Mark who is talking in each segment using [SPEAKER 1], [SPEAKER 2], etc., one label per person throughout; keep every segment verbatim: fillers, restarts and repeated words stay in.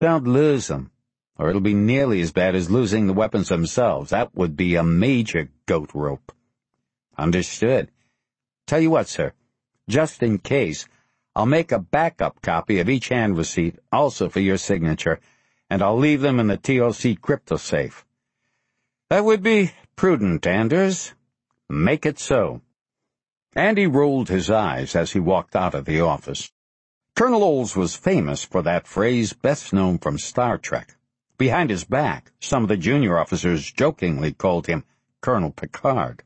[SPEAKER 1] Don't lose them, or it'll be nearly as bad as losing the weapons themselves. That would be a major goat rope. Understood. Tell you what, sir, just in case, I'll make a backup copy of each hand receipt, also for your signature, and I'll leave them in the T O C crypto safe. That would be prudent, Anders. Make it so. Andy rolled his eyes as he walked out of the office. Colonel Olds was famous for that phrase best known from Star Trek. Behind his back, some of the junior officers jokingly called him Colonel Picard.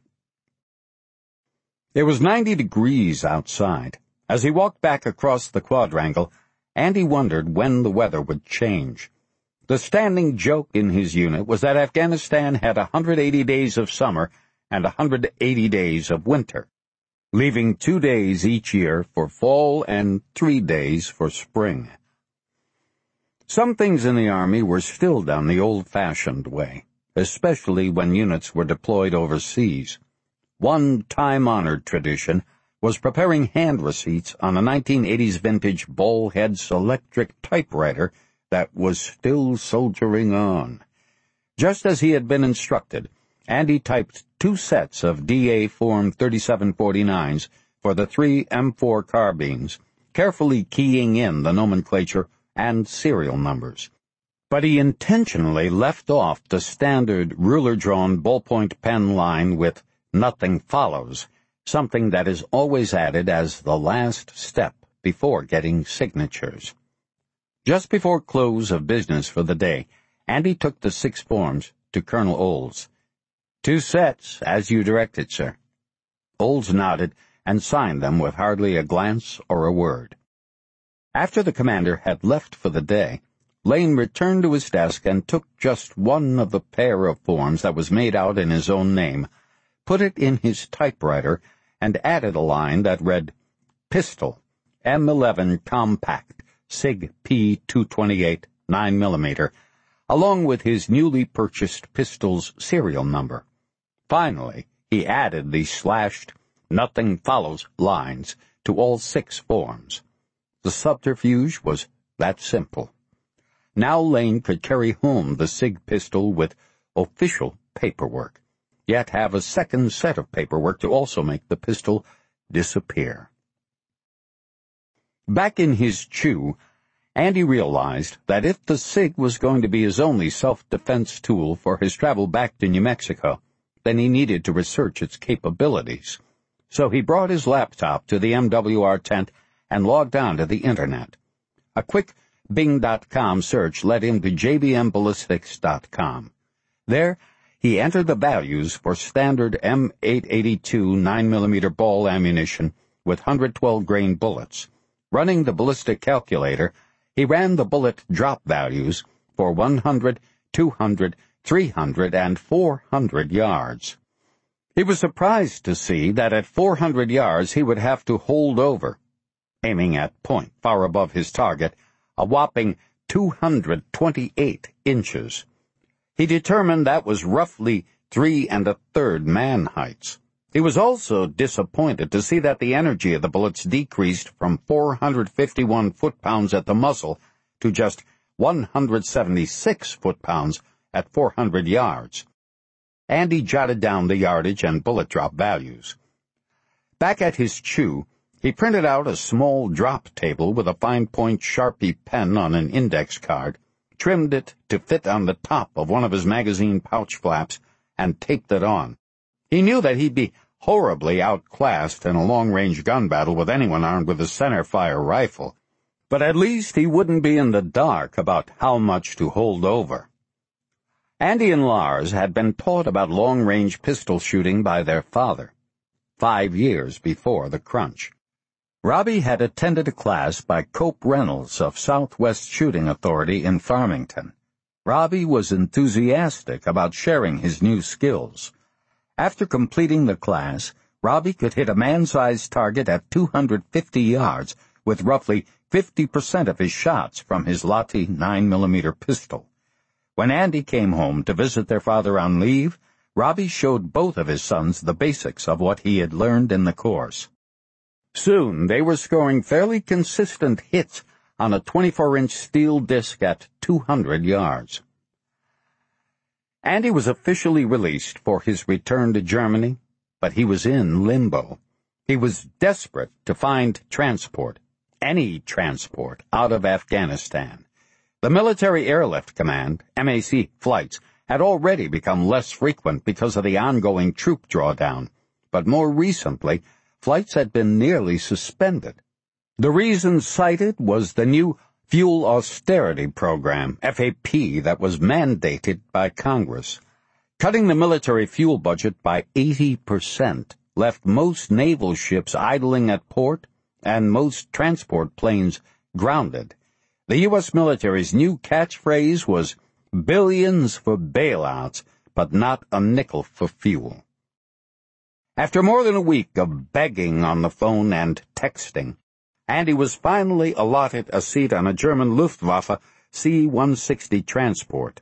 [SPEAKER 1] It was ninety degrees outside. As he walked back across the quadrangle, Andy wondered when the weather would change. The standing joke in his unit was that Afghanistan had one hundred eighty days of summer and one hundred eighty days of winter, leaving two days each year for fall and three days for spring. Some things in the Army were still done the old-fashioned way, especially when units were deployed overseas. One time-honored tradition was preparing hand receipts on a nineteen eighties vintage Ball-Heads electric typewriter that was still soldiering on. Just as he had been instructed, Andy typed two sets of D A Form thirty-seven forty-nines for the three M four carbines, carefully keying in the nomenclature and serial numbers. But he intentionally left off the standard ruler-drawn ballpoint pen line with "nothing follows," something that is always added as the last step before getting signatures. Just before close of business for the day, Andy took the six forms to Colonel Olds. Two sets, as you directed, sir. Olds nodded and signed them with hardly a glance or a word. After the commander had left for the day, Lane returned to his desk and took just one of the pair of forms that was made out in his own name, put it in his typewriter, and added a line that read, "Pistol, M eleven Compact, Sig P two twenty-eight, nine millimeter, along with his newly purchased pistol's serial number." Finally, he added the slashed "nothing follows" lines to all six forms. The subterfuge was that simple. Now Lane could carry home the Sig pistol with official paperwork, yet have a second set of paperwork to also make the pistol disappear. Back in his chew, Andy realized that if the Sig was going to be his only self-defense tool for his travel back to New Mexico, then he needed to research its capabilities. So he brought his laptop to the M W R tent and logged on to the Internet. A quick Bing dot com search led him to J B M ballistics dot com. There, he entered the values for standard M eight eighty-two nine millimeter ball ammunition with one hundred twelve grain bullets. Running the ballistic calculator, he ran the bullet drop values for one hundred, two hundred, three hundred, and four hundred yards. He was surprised to see that at four hundred yards he would have to hold over, aiming at point far above his target, a whopping two hundred twenty-eight inches. He determined that was roughly three and a third man heights. He was also disappointed to see that the energy of the bullets decreased from four hundred fifty-one foot-pounds at the muzzle to just one hundred seventy-six foot-pounds at four hundred yards. Andy jotted down the yardage and bullet drop values. Back at his chew, he printed out a small drop table with a fine-point Sharpie pen on an index card, trimmed it to fit on the top of one of his magazine pouch flaps, and taped it on. He knew that he'd be horribly outclassed in a long-range gun battle with anyone armed with a center-fire rifle, but at least he wouldn't be in the dark about how much to hold over. Andy and Lars had been taught about long-range pistol shooting by their father, five years before the crunch. Robbie had attended a class by Cope Reynolds of Southwest Shooting Authority in Farmington. Robbie was enthusiastic about sharing his new skills. After completing the class, Robbie could hit a man-sized target at two hundred fifty yards with roughly fifty percent of his shots from his Lati nine millimeter pistol. When Andy came home to visit their father on leave, Robbie showed both of his sons the basics of what he had learned in the course. Soon they were scoring fairly consistent hits on a twenty-four inch steel disc at two hundred yards. Andy was officially released for his return to Germany, but he was in limbo. He was desperate to find transport, any transport, out of Afghanistan. The Military Airlift Command, M A C flights, had already become less frequent because of the ongoing troop drawdown, but more recently, flights had been nearly suspended. The reason cited was the new Fuel Austerity Program, F A P, that was mandated by Congress. Cutting the military fuel budget by eighty percent left most naval ships idling at port and most transport planes grounded. The U S military's new catchphrase was billions for bailouts, but not a nickel for fuel. After more than a week of begging on the phone and texting, Andy was finally allotted a seat on a German Luftwaffe C one sixty transport.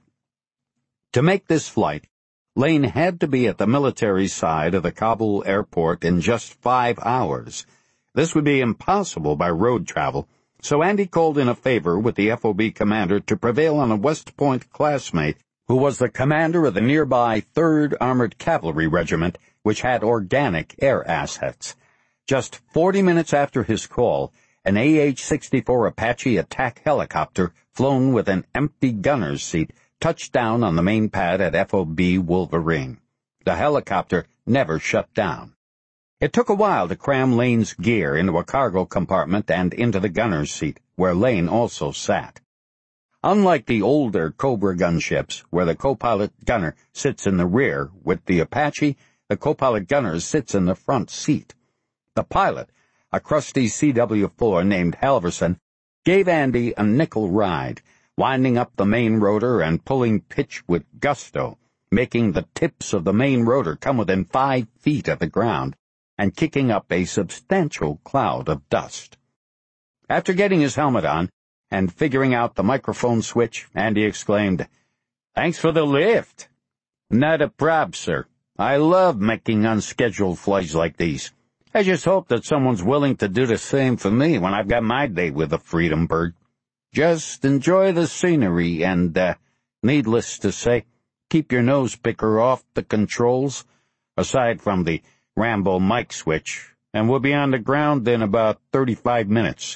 [SPEAKER 1] To make this flight, Lane had to be at the military side of the Kabul airport in just five hours. This would be impossible by road travel, so Andy called in a favor with the F O B commander to prevail on a West Point classmate who was the commander of the nearby third Armored Cavalry Regiment, which had organic air assets. Just forty minutes after his call, an A H sixty-four Apache attack helicopter, flown with an empty gunner's seat, touched down on the main pad at F O B Wolverine. The helicopter never shut down. It took a while to cram Lane's gear into a cargo compartment and into the gunner's seat, where Lane also sat. Unlike the older Cobra gunships, where the co-pilot gunner sits in the rear, with the Apache, the co-pilot gunner sits in the front seat. The pilot, a crusty C W four named Halverson, gave Andy a nickel ride, winding up the main rotor and pulling pitch with gusto, making the tips of the main rotor come within five feet of the ground, and kicking up a substantial cloud of dust. After getting his helmet on and figuring out the microphone switch, Andy exclaimed, "Thanks for the lift." "Not a prob, sir. I love making unscheduled flights like these. I just hope that someone's willing to do the same for me when I've got my day with the Freedom Bird. Just enjoy the scenery and, uh, needless to say, keep your nose picker off the controls, aside from the Rambo mic switch, and we'll be on the ground in about thirty-five minutes.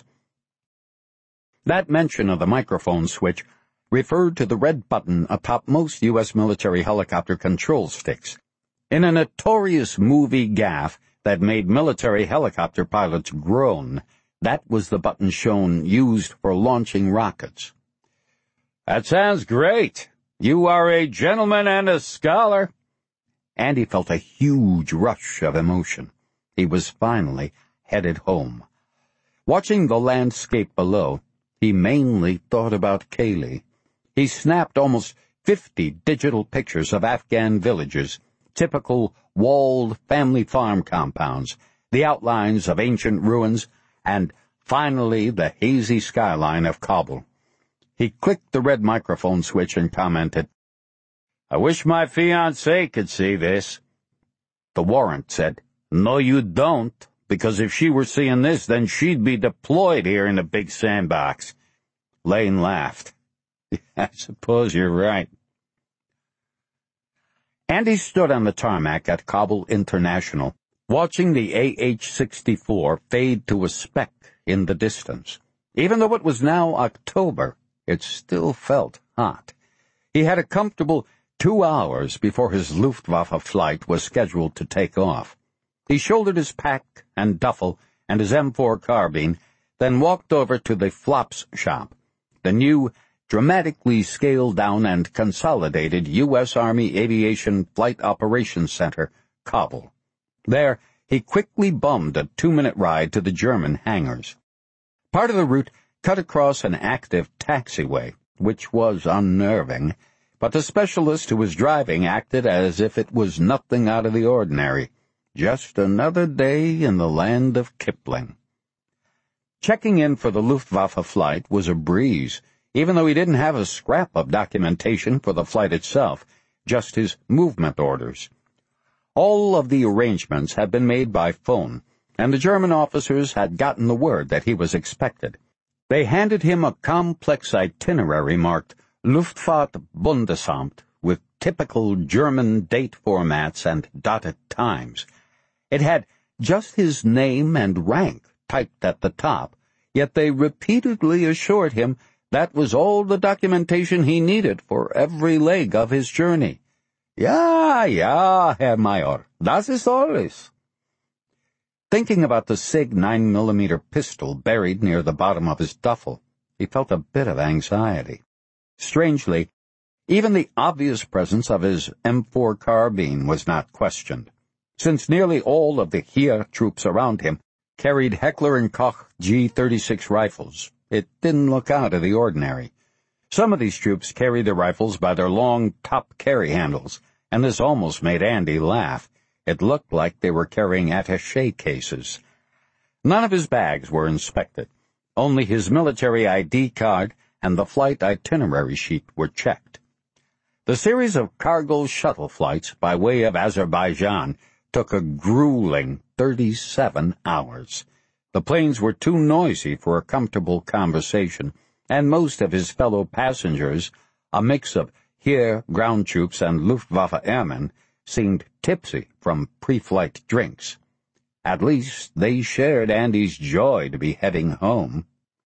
[SPEAKER 1] That mention of the microphone switch referred to the red button atop most U S military helicopter control sticks. In a notorious movie gaffe that made military helicopter pilots groan, that was the button shown used for launching rockets. "That sounds great. You are a gentleman and a scholar." Andy felt a huge rush of emotion. He was finally headed home. Watching the landscape below, he mainly thought about Kaylee. He snapped almost fifty digital pictures of Afghan villages, typical walled family farm compounds, the outlines of ancient ruins, and finally the hazy skyline of Kabul. He clicked the red microphone switch and commented, "I wish my fiancée could see this." The warrant said, "No, you don't, because if she were seeing this, then she'd be deployed here in the big sandbox." Lane laughed. "I suppose you're right." Andy stood on the tarmac at Kabul International, watching the A H sixty-four fade to a speck in the distance. Even though it was now October, it still felt hot. He had a comfortable two hours before his Luftwaffe flight was scheduled to take off. He shouldered his pack and duffel and his M four carbine, then walked over to the Flops shop, the new, dramatically scaled-down and consolidated U S Army Aviation Flight Operations Center, Kabul. There, he quickly bummed a two-minute ride to the German hangars. Part of the route cut across an active taxiway, which was unnerving, but the specialist who was driving acted as if it was nothing out of the ordinary. Just another day in the land of Kipling. Checking in for the Luftwaffe flight was a breeze, even though he didn't have a scrap of documentation for the flight itself, just his movement orders. All of the arrangements had been made by phone, and the German officers had gotten the word that he was expected. They handed him a complex itinerary marked Luftfahrtbundesamt with typical German date formats and dotted times. It had just his name and rank typed at the top, yet they repeatedly assured him that was all the documentation he needed for every leg of his journey. Ja, ja, Herr Major, das ist alles. Thinking about the SIG nine millimeter pistol buried near the bottom of his duffel, he felt a bit of anxiety. Strangely, even the obvious presence of his M four carbine was not questioned, since nearly all of the Heer troops around him carried Heckler and Koch G thirty-six rifles. It didn't look out of the ordinary. Some of these troops carried their rifles by their long top carry handles, and this almost made Andy laugh. It looked like they were carrying attaché cases. None of his bags were inspected. Only his military I D card and the flight itinerary sheet were checked. The series of cargo shuttle flights by way of Azerbaijan took a grueling thirty-seven hours. The planes were too noisy for a comfortable conversation, and most of his fellow passengers, a mix of Heer ground troops and Luftwaffe airmen, seemed tipsy from pre-flight drinks. At least they shared Andy's joy to be heading home.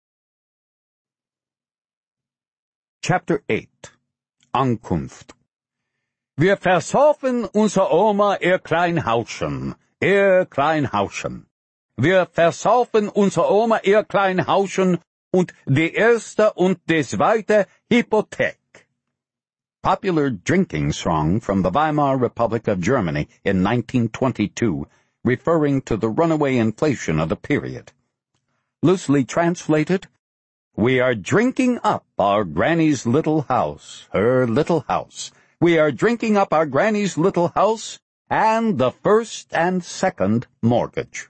[SPEAKER 1] Chapter eight. Ankunft. Wir versaufen unser Oma ihr Kleinhauschen, ihr Kleinhauschen. Wir versaufen unser Oma ihr Kleinhauschen und die erste und die zweite Hypothek. Popular drinking song from the Weimar Republic of Germany in nineteen twenty-two, referring to the runaway inflation of the period. Loosely translated, we are drinking up our granny's little house, her little house. We are drinking up our granny's little house and the first and second mortgage.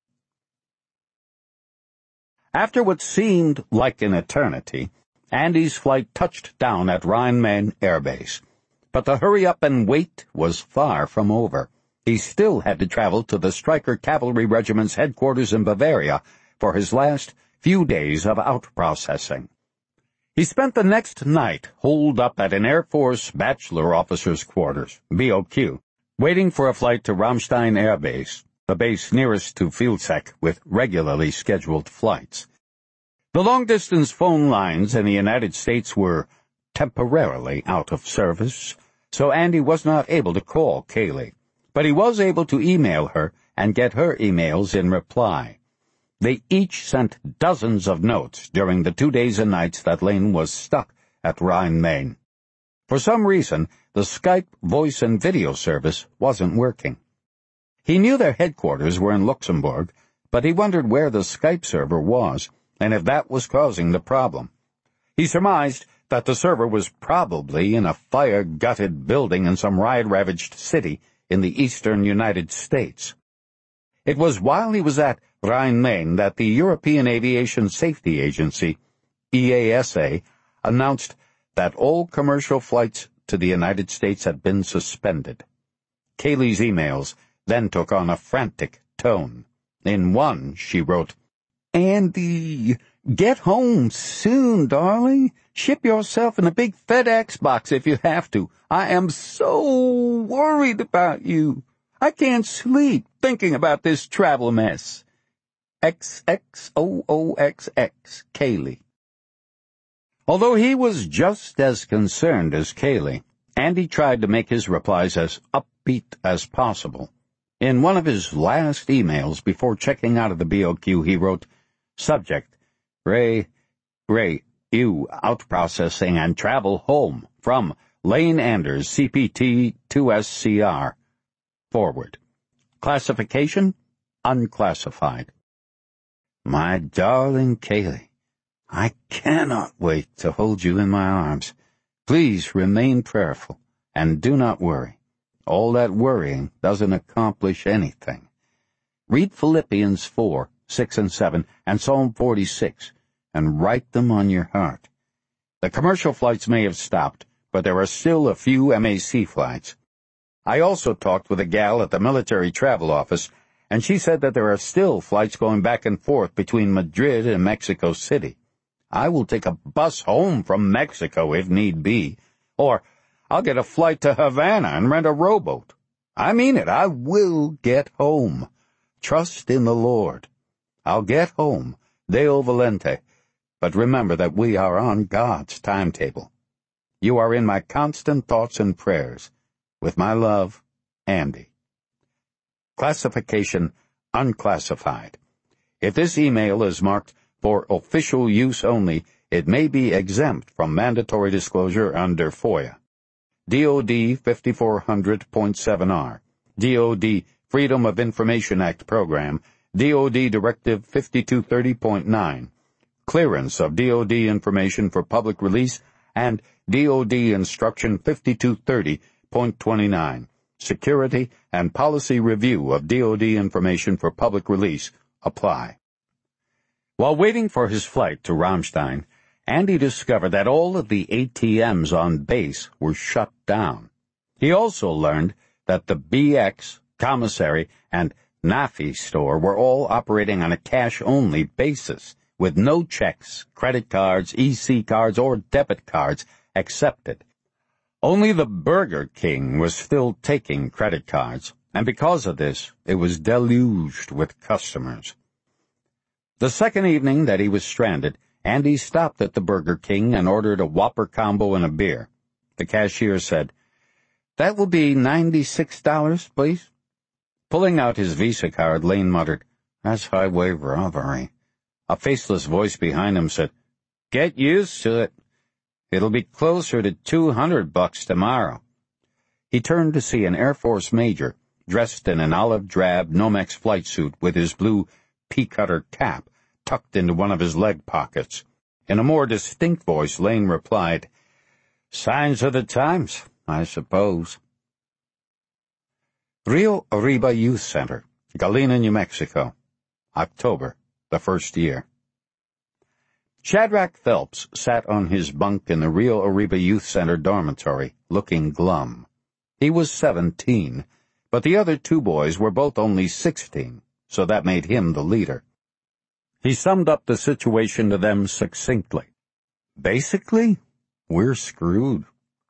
[SPEAKER 1] After what seemed like an eternity, Andy's flight touched down at Rhein-Main Air Base. But the hurry-up and wait was far from over. He still had to travel to the Stryker Cavalry Regiment's headquarters in Bavaria for his last few days of out-processing. He spent the next night holed up at an Air Force Bachelor Officers' Quarters, B O Q, waiting for a flight to Ramstein Air Base, the base nearest to Vilseck with regularly scheduled flights. The long-distance phone lines in the United States were temporarily out of service, so Andy was not able to call Kaylee, but he was able to email her and get her emails in reply. They each sent dozens of notes during the two days and nights that Lane was stuck at Rhein-Main. For some reason, the Skype voice and video service wasn't working. He knew their headquarters were in Luxembourg, but he wondered where the Skype server was, and if that was causing the problem. He surmised that the server was probably in a fire-gutted building in some riot-ravaged city in the eastern United States. It was while he was at Rhein-Main that the European Aviation Safety Agency, E A S A, announced that all commercial flights to the United States had been suspended. Kaylee's emails then took on a frantic tone. In one, she wrote, Andy, get home soon, darling. Ship yourself in a big FedEx box if you have to. I am so worried about you. I can't sleep thinking about this travel mess. X X O O X X, Kaylee. Although he was just as concerned as Kaylee, Andy tried to make his replies as upbeat as possible. In one of his last emails before checking out of the B O Q, he wrote, Subject, Ray, Ray, you out processing and travel home from Lane Anders, C P T two S C R. Forward. Classification, unclassified. My darling Kaylee, I cannot wait to hold you in my arms. Please remain prayerful, and do not worry. All that worrying doesn't accomplish anything. Read Philippians four, six and seven, and Psalm forty-six, and write them on your heart. The commercial flights may have stopped, but there are still a few M A C flights. I also talked with a gal at the military travel office, and she said that there are still flights going back and forth between Madrid and Mexico City. I will take a bus home from Mexico if need be, or I'll get a flight to Havana and rent a rowboat. I mean it, I will get home. Trust in the Lord. I'll get home, Deo volente, but remember that we are on God's timetable. You are in my constant thoughts and prayers. With my love, Andy. Classification unclassified. If this email is marked for official use only, it may be exempt from mandatory disclosure under FOIA. D O D fifty-four hundred point seven R, D O D Freedom of Information Act Program, D O D Directive fifty-two thirty point nine, clearance of D O D information for public release, and D O D Instruction fifty-two thirty point twenty-nine, security and policy review of D O D information for public release, apply. While waiting for his flight to Ramstein, Andy discovered that all of the A T Ms on base were shut down. He also learned that the B X, Commissary, and N A F I store were all operating on a cash-only basis, with no checks, credit cards, E C cards, or debit cards accepted. Only the Burger King was still taking credit cards, and because of this, it was deluged with customers. The second evening that he was stranded, Andy stopped at the Burger King and ordered a Whopper combo and a beer. The cashier said, "That will be ninety-six dollars, please." Pulling out his Visa card, Lane muttered, "That's highway robbery." A faceless voice behind him said, "Get used to it. It'll be closer to two hundred bucks tomorrow." He turned to see an Air Force major, dressed in an olive drab Nomex flight suit with his blue pea-cutter cap tucked into one of his leg pockets. In a more distinct voice, Lane replied, "Signs of the times, I suppose." Rio Arriba Youth Center, Galena, New Mexico. October, the first year. Shadrach Phelps sat on his bunk in the Rio Arriba Youth Center dormitory, looking glum. He was seventeen, but the other two boys were both only sixteen, so that made him the leader. He summed up the situation to them succinctly. Basically, we're screwed.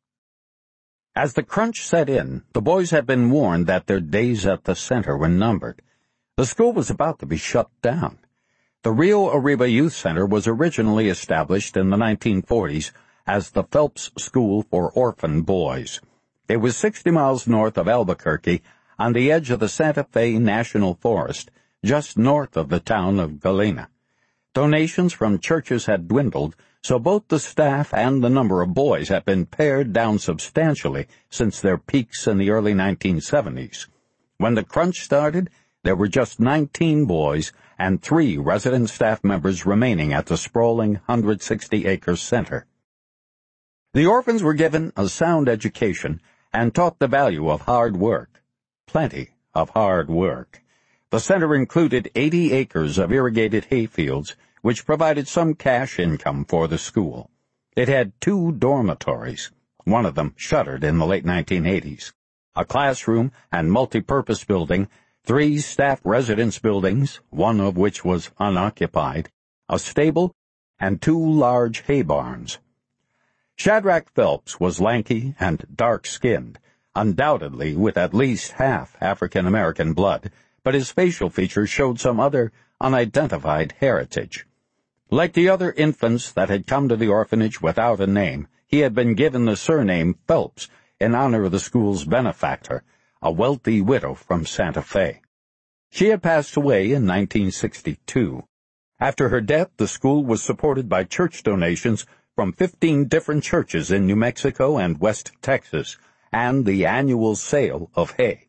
[SPEAKER 1] As the crunch set in, the boys had been warned that their days at the center were numbered. The school was about to be shut down. The Rio Arriba Youth Center was originally established in the nineteen forties as the Phelps School for Orphan Boys. It was sixty miles north of Albuquerque, on the edge of the Santa Fe National Forest, just north of the town of Galena. Donations from churches had dwindled, so both the staff and the number of boys had been pared down substantially since their peaks in the early nineteen seventies. When the crunch started, there were just nineteen boys and three resident staff members remaining at the sprawling one hundred sixty acre center. The orphans were given a sound education and taught the value of hard work. Plenty of hard work. The center included eighty acres of irrigated hayfields, which provided some cash income for the school. It had two dormitories, one of them shuttered in the late nineteen eighties, a classroom and multi-purpose building, three staff residence buildings, one of which was unoccupied, a stable, and two large hay barns. Shadrach Phelps was lanky and dark-skinned, undoubtedly with at least half African-American blood, but his facial features showed some other unidentified heritage. Like the other infants that had come to the orphanage without a name, he had been given the surname Phelps in honor of the school's benefactor, a wealthy widow from Santa Fe. She had passed away in nineteen sixty-two. After her death, the school was supported by church donations from fifteen different churches in New Mexico and West Texas, and the annual sale of hay.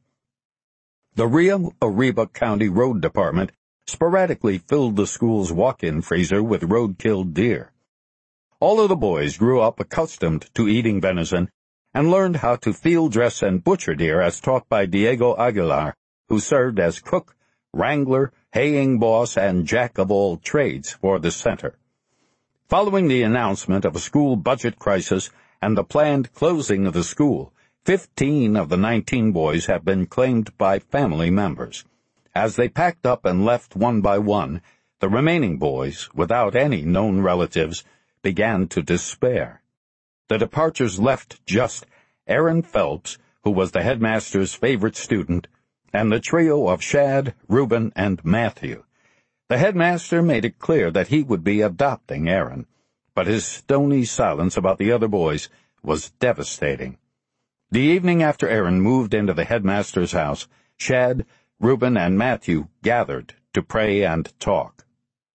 [SPEAKER 1] The Rio Arriba County Road Department sporadically filled the school's walk-in freezer with road-killed deer. All of the boys grew up accustomed to eating venison and learned how to field dress and butcher deer as taught by Diego Aguilar, who served as cook, wrangler, haying boss, and jack-of-all-trades for the center. Following the announcement of a school budget crisis and the planned closing of the school, Fifteen of the nineteen boys have been claimed by family members. As they packed up and left one by one, The remaining boys, without any known relatives, began to despair. The departures left just Aaron Phelps, who was the headmaster's favorite student, and the trio of Shad, Reuben, and Matthew. The headmaster made it clear that he would be adopting Aaron, but his stony silence about the other boys was devastating. The evening after Aaron moved into the headmaster's house, Shad, Reuben, and Matthew gathered to pray and talk.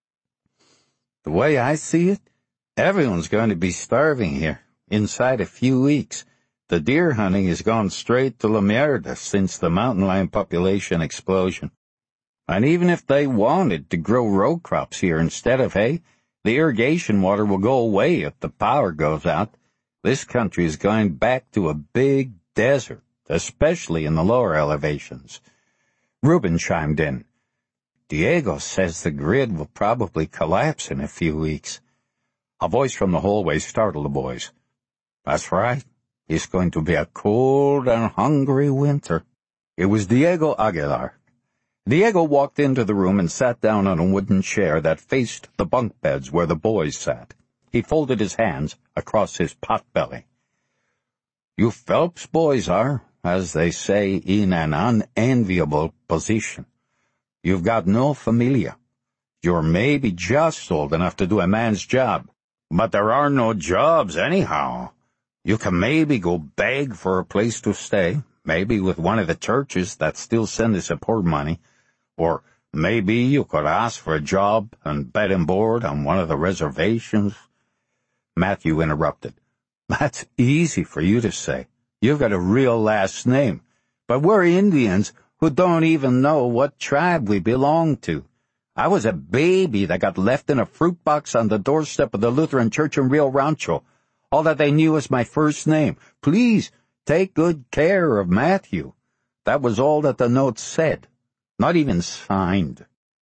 [SPEAKER 1] "The way I see it, everyone's going to be starving here inside a few weeks. The deer hunting has gone straight to La Mierda since the mountain lion population explosion. And even if they wanted to grow row crops here instead of hay, the irrigation water will go away if the power goes out. This country is going back to a big desert, especially in the lower elevations." Reuben chimed in. "Diego says the grid will probably collapse in a few weeks." A voice from the hallway startled the boys. "That's right. It's going to be a cold and hungry winter." It was Diego Aguilar. Diego walked into the room and sat down on a wooden chair that faced the bunk beds where the boys sat. He folded his hands across his pot-belly. "You Phelps boys are, as they say, in an unenviable position. You've got no familia. You're maybe just old enough to do a man's job, but there are no jobs anyhow. You can maybe go beg for a place to stay, maybe with one of the churches that still send the support money, or maybe you could ask for a job and bed and board on one of the reservations." Matthew interrupted. "That's easy for you to say. You've got a real last name. But we're Indians who don't even know what tribe we belong to. I was a baby that got left in a fruit box on the doorstep of the Lutheran church in Rio Rancho. All that they knew was my first name. Please take good care of Matthew. That was all that the note said. Not even signed."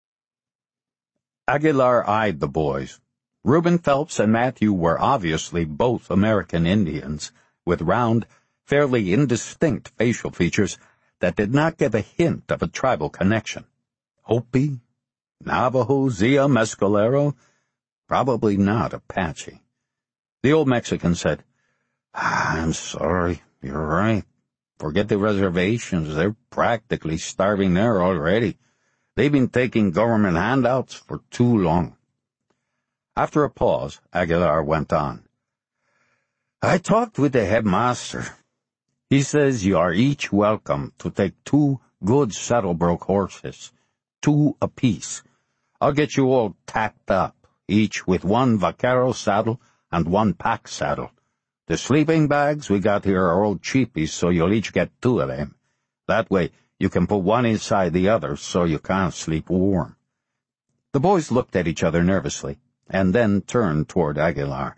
[SPEAKER 1] Aguilar eyed the boys. Reuben Phelps and Matthew were obviously both American Indians, with round, fairly indistinct facial features that did not give a hint of a tribal connection. Hopi? Navajo? Zia? Mescalero? Probably not Apache. The old Mexican said, ah, "I'm sorry, you're right. Forget the reservations. They're practically starving there already. They've been taking government handouts for too long." After a pause, Aguilar went on. "I talked with the headmaster. He says you are each welcome to take two good Saddlebroke horses, two apiece. I'll get you all tacked up, each with one vaquero saddle and one pack saddle. The sleeping bags we got here are old cheapies, so you'll each get two of them. That way you can put one inside the other so you can't sleep warm." The boys looked at each other nervously, and then turned toward Aguilar.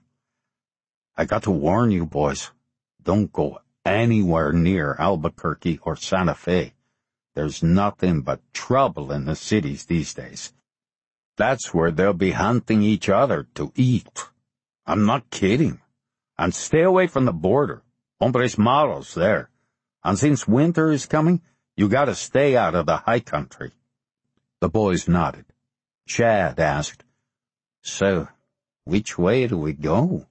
[SPEAKER 1] "I got to warn you, boys. Don't go anywhere near Albuquerque or Santa Fe. There's nothing but trouble in the cities these days. That's where they'll be hunting each other to eat. I'm not kidding. And stay away from the border. Hombres malos there. And since winter is coming, you gotta stay out of the high country." The boys nodded. Shad asked, "So, which way do we go?"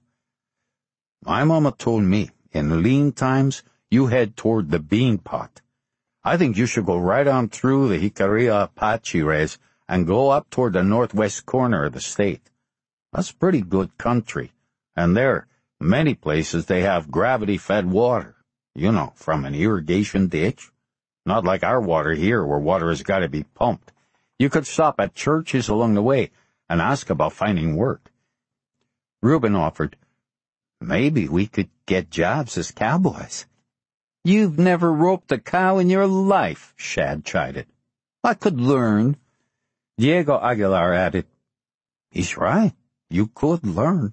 [SPEAKER 1] "My mama told me, in lean times, you head toward the bean pot. I think you should go right on through the Jicarilla Apache race and go up toward the northwest corner of the state. That's pretty good country, and there, many places they have gravity-fed water, you know, from an irrigation ditch. Not like our water here, where water has got to be pumped. You could stop at churches along the way and ask about finding work." Reuben offered, "Maybe we could get jobs as cowboys." "You've never roped a cow in your life," Shad chided. "I could learn." Diego Aguilar added, "He's right. You could learn.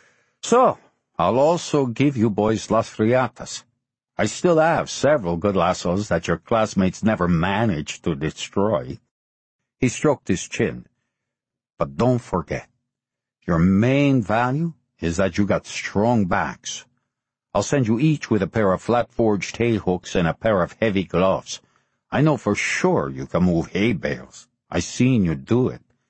[SPEAKER 1] So, I'll also give you boys las riatas. I still have several good lassos that your classmates never managed to destroy." He stroked his chin. "But don't forget, your main value is that you got strong backs. I'll send you each with a pair of flat-forged tail hooks and a pair of heavy gloves. I know for sure you can move hay bales. I seen you do it.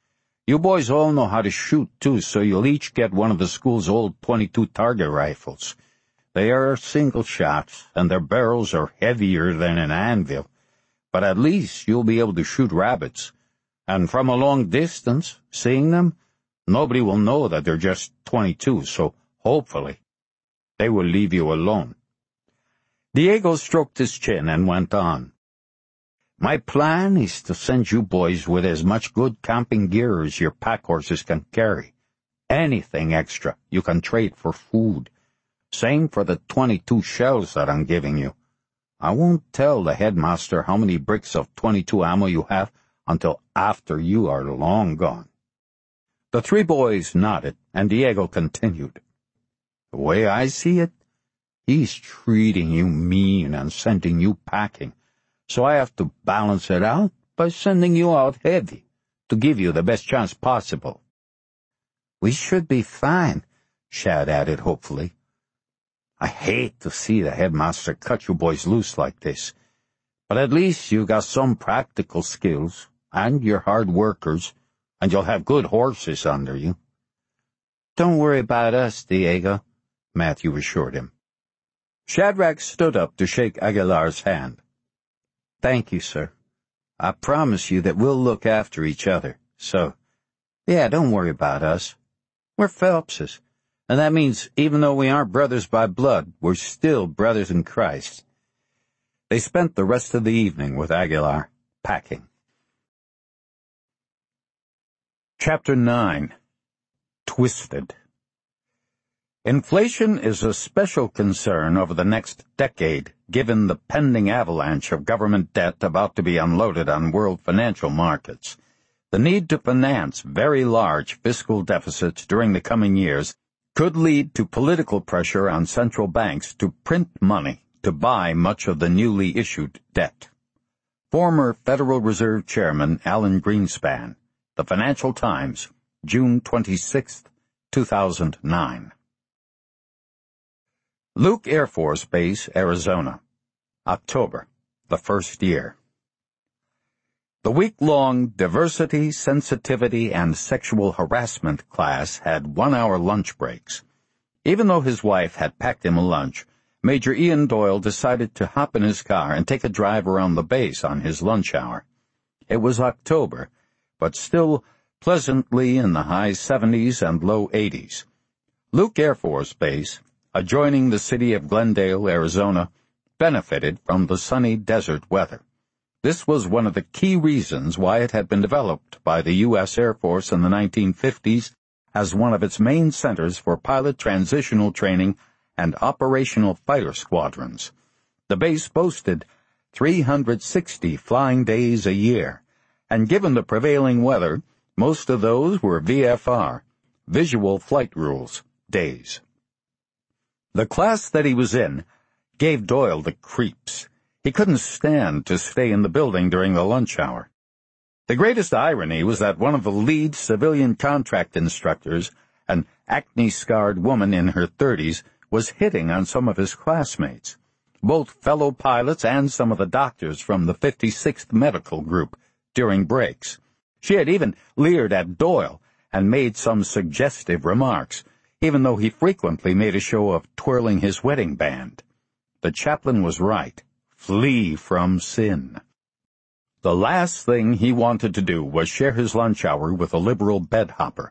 [SPEAKER 1] You boys all know how to shoot, too, so you'll each get one of the school's old twenty-two target rifles. They are single shots, and their barrels are heavier than an anvil. But at least you'll be able to shoot rabbits. And from a long distance, seeing them, nobody will know that they're just twenty-two, so hopefully they will leave you alone. Diego stroked his chin and went on. My plan is to send you boys with as much good camping gear as your pack horses can carry. Anything extra you can trade for food. Same for the twenty-two shells that I'm giving you. I won't tell the headmaster how many bricks of twenty-two ammo you have until after you are long gone. The three boys nodded, and Diego continued. The way I see it, he's treating you mean and sending you packing, so I have to balance it out by sending you out heavy, to give you the best chance possible. We should be fine, Shad added hopefully. I hate to see the headmaster cut you boys loose like this, but at least you got some practical skills, and you're hard workers, and you'll have good horses under you. Don't worry about us, Diego, Matthew assured him. Shadrach stood up to shake Aguilar's hand. Thank you, sir. I promise you that we'll look after each other, so, yeah, don't worry about us. We're Phelpses, and that means even though we aren't brothers by blood, we're still brothers in Christ. They spent the rest of the evening with Aguilar, packing. Chapter nine. Twisted. Inflation is a special concern over the next decade, given the pending avalanche of government debt about to be unloaded on world financial markets. The need to finance very large fiscal deficits during the coming years could lead to political pressure on central banks to print money to buy much of the newly issued debt. Former Federal Reserve Chairman Alan Greenspan, The Financial Times, June twenty-sixth, two thousand nine. Luke Air Force Base, Arizona, October, the first year. The week-long Diversity, Sensitivity, and Sexual Harassment class had one-hour lunch breaks. Even though his wife had packed him a lunch, Major Ian Doyle decided to hop in his car and take a drive around the base on his lunch hour. It was October, but still pleasantly in the high seventies and low eighties. Luke Air Force Base, adjoining the city of Glendale, Arizona, benefited from the sunny desert weather. This was one of the key reasons why it had been developed by the U S Air Force in the nineteen fifties as one of its main centers for pilot transitional training and operational fighter squadrons. The base boasted three hundred sixty flying days a year, and given the prevailing weather, most of those were V F R, Visual Flight Rules, days. The class that he was in gave Doyle the creeps. He couldn't stand to stay in the building during the lunch hour. The greatest irony was that one of the lead civilian contract instructors, an acne-scarred woman in her thirties, was hitting on some of his classmates, both fellow pilots and some of the doctors from the fifty-sixth Medical Group, during breaks. She had even leered at Doyle and made some suggestive remarks, even though he frequently made a show of twirling his wedding band. The chaplain was right. Flee from sin. The last thing he wanted to do was share his lunch hour with a liberal bedhopper.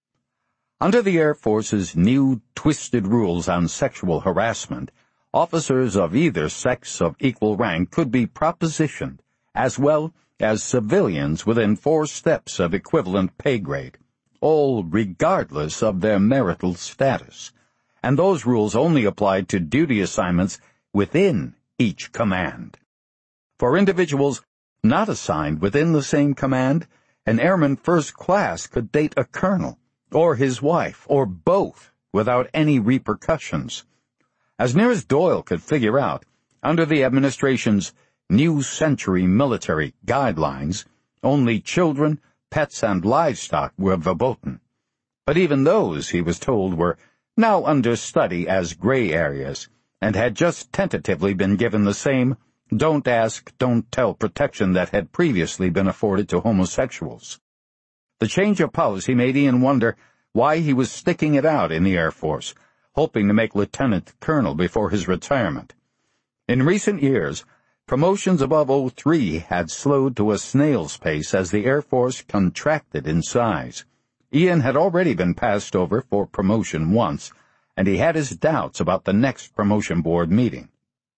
[SPEAKER 1] Under the Air Force's new twisted rules on sexual harassment, officers of either sex of equal rank could be propositioned, as well as civilians within four steps of equivalent pay grade, all regardless of their marital status, and those rules only applied to duty assignments within each command. For individuals not assigned within the same command, an airman first class could date a colonel, or his wife, or both, without any repercussions. As near as Doyle could figure out, under the administration's New Century Military Guidelines, only children, pets, and livestock were verboten. But even those, he was told, were now under study as gray areas, and had just tentatively been given the same don't ask, don't tell protection that had previously been afforded to homosexuals. The change of policy made Ian wonder why he was sticking it out in the Air Force, hoping to make lieutenant colonel before his retirement. In recent years, promotions above oh three had slowed to a snail's pace as the Air Force contracted in size. Ian had already been passed over for promotion once, and he had his doubts about the next promotion board meeting.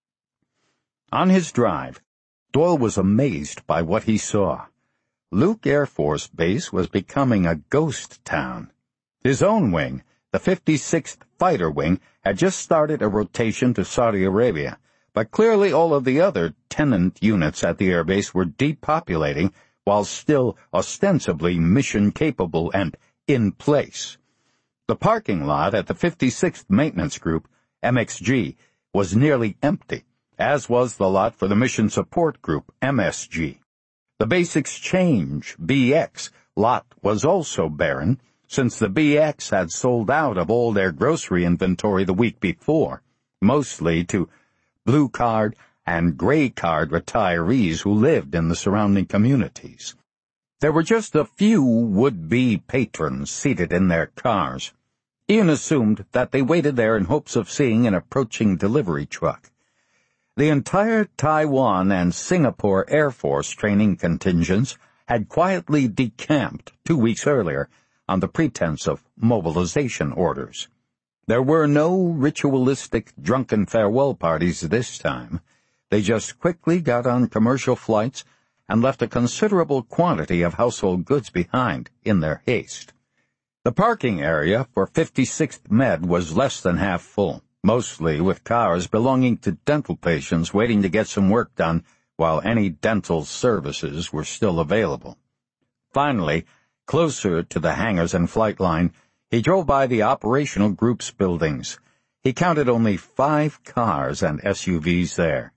[SPEAKER 1] On his drive, Doyle was amazed by what he saw. Luke Air Force Base was becoming a ghost town. His own wing, the fifty-sixth Fighter Wing, had just started a rotation to Saudi Arabia, but clearly all of the other tenant units at the airbase were depopulating while still ostensibly mission-capable and in place. The parking lot at the fifty-sixth Maintenance Group, M X G, was nearly empty, as was the lot for the Mission Support Group, M S G. The Base Exchange, B X, lot was also barren, since the B X had sold out of all their grocery inventory the week before, mostly to blue card and gray card retirees who lived in the surrounding communities. There were just a few would-be patrons seated in their cars. Ian assumed that they waited there in hopes of seeing an approaching delivery truck. The entire Taiwan and Singapore Air Force training contingents had quietly decamped two weeks earlier on the pretense of mobilization orders. There were no ritualistic drunken farewell parties this time. They just quickly got on commercial flights and left a considerable quantity of household goods behind in their haste. The parking area for fifty-sixth Med was less than half full, mostly with cars belonging to dental patients waiting to get some work done while any dental services were still available. Finally, closer to the hangars and flight line, he drove by the operational group's buildings. He counted only five cars and S U Vs there.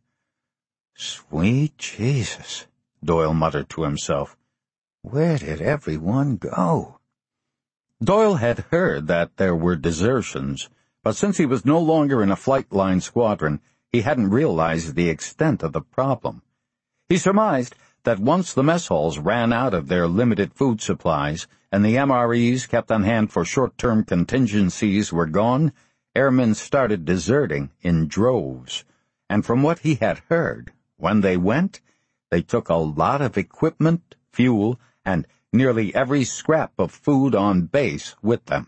[SPEAKER 1] "Sweet Jesus," Doyle muttered to himself. "Where did everyone go?" Doyle had heard that there were desertions, but since he was no longer in a flight line squadron, he hadn't realized the extent of the problem. He surmised that once the mess halls ran out of their limited food supplies and the M R Es kept on hand for short-term contingencies were gone, airmen started deserting in droves. And from what he had heard, when they went, they took a lot of equipment, fuel, and nearly every scrap of food on base with them.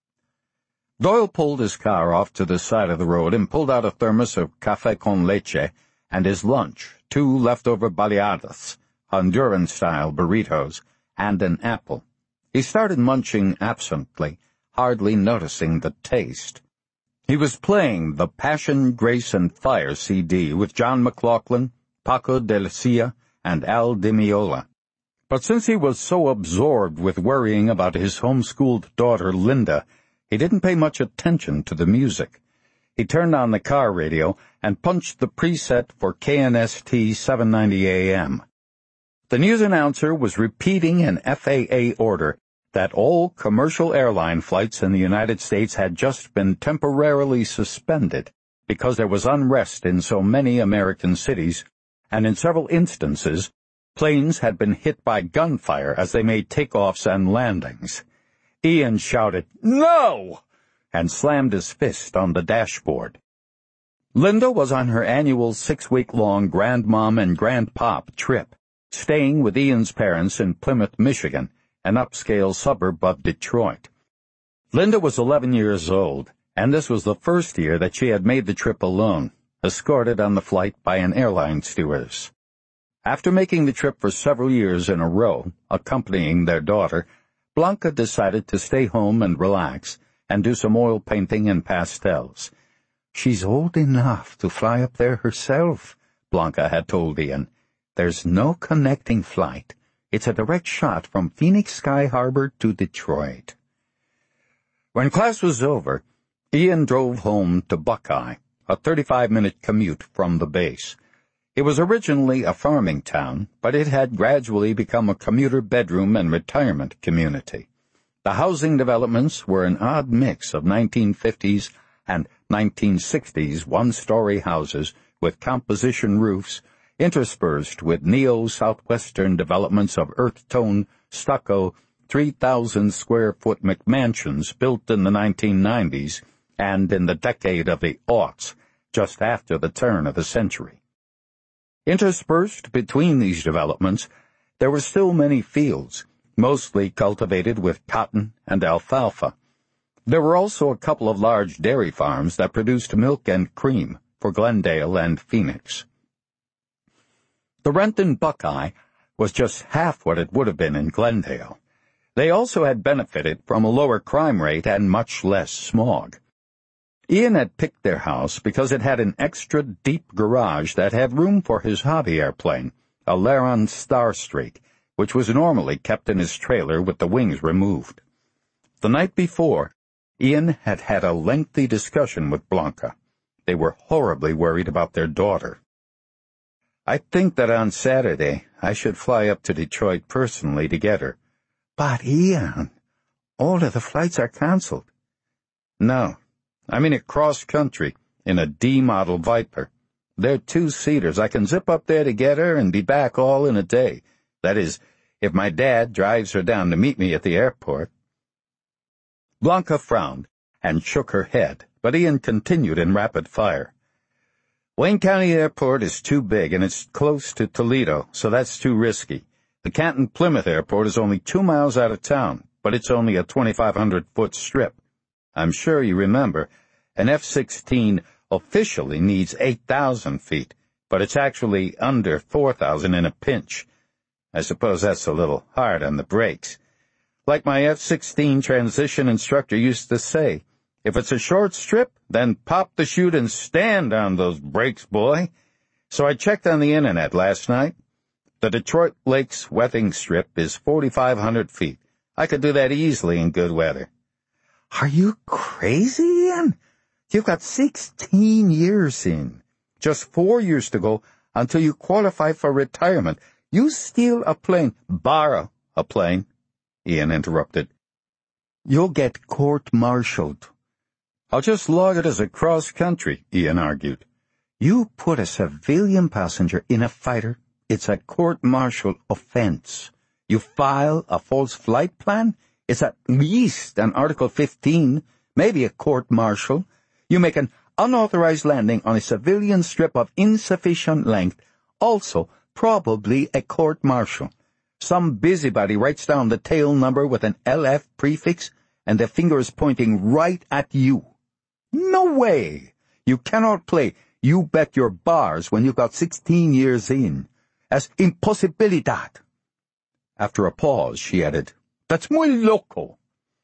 [SPEAKER 1] Doyle pulled his car off to the side of the road and pulled out a thermos of café con leche and his lunch, two leftover baleadas, Honduran-style burritos, and an apple. He started munching absently, hardly noticing the taste. He was playing the Passion, Grace, and Fire C D with John McLaughlin, Paco de Lucia, and Al Di Meola. But since he was so absorbed with worrying about his homeschooled daughter, Linda, he didn't pay much attention to the music. He turned on the car radio and punched the preset for K N S T seven ninety A M. The news announcer was repeating an F A A order that all commercial airline flights in the United States had just been temporarily suspended because there was unrest in so many American cities, and in several instances, planes had been hit by gunfire as they made takeoffs and landings. Ian shouted, "No!" and slammed his fist on the dashboard. Linda was on her annual six-week-long grandmom and grandpop trip, staying with Ian's parents in Plymouth, Michigan, an upscale suburb of Detroit. Linda was eleven years old, and this was the first year that she had made the trip alone, escorted on the flight by an airline stewardess. After making the trip for several years in a row, accompanying their daughter, Blanca decided to stay home and relax and do some oil painting and pastels. "She's old enough to fly up there herself," Blanca had told Ian. "There's no connecting flight. It's a direct shot from Phoenix Sky Harbor to Detroit." When class was over, Ian drove home to Buckeye, a thirty-five-minute commute from the base. It was originally a farming town, but it had gradually become a commuter bedroom and retirement community. The housing developments were an odd mix of nineteen fifties and nineteen sixties one-story houses with composition roofs, interspersed with neo-southwestern developments of earth-tone, stucco, three thousand square foot McMansions built in the nineteen nineties and in the decade of the aughts, just after the turn of the century. Interspersed between these developments, there were still many fields, mostly cultivated with cotton and alfalfa. There were also a couple of large dairy farms that produced milk and cream for Glendale and Phoenix. The rent in Buckeye was just half what it would have been in Glendale. They also had benefited from a lower crime rate and much less smog. Ian had picked their house because it had an extra deep garage that had room for his hobby airplane, a Laron Starstreak, which was normally kept in his trailer with the wings removed. The night before, Ian had had a lengthy discussion with Blanca. They were horribly worried about their daughter. "I think that on Saturday I should fly up to Detroit personally to get her." "But, Ian, all of the flights are canceled." "No, I mean at cross-country, in a D-model Viper. They're two-seaters. I can zip up there to get her and be back all in a day. That is, if my dad drives her down to meet me at the airport." Blanca frowned and shook her head, but Ian continued in rapid fire. "Wayne County Airport is too big, and it's close to Toledo, so that's too risky. The Canton-Plymouth Airport is only two miles out of town, but it's only a twenty-five hundred foot strip. I'm sure you remember, an F sixteen officially needs eight thousand feet, but it's actually under four thousand in a pinch. I suppose that's a little hard on the brakes. Like my F sixteen transition instructor used to say, if it's a short strip, then pop the chute and stand on those brakes, boy. So I checked on the internet last night. The Detroit Lakes wetting strip is forty-five hundred feet. I could do that easily in good weather." "Are you crazy, Ian? You've got sixteen years in. Just four years to go until you qualify for retirement. You steal a plane." "Borrow a plane," Ian interrupted. "You'll get court-martialed." "I'll just log it as a cross-country," Ian argued. "You put a civilian passenger in a fighter, it's a court-martial offense. You file a false flight plan, it's at least an Article fifteen, maybe a court-martial. You make an unauthorized landing on a civilian strip of insufficient length, also probably a court-martial. Some busybody writes down the tail number with an L F prefix, and the finger is pointing right at you. No way! You cannot play you bet your bars when you've got sixteen years in. As impossibilidad." After a pause, she added, "That's muy loco."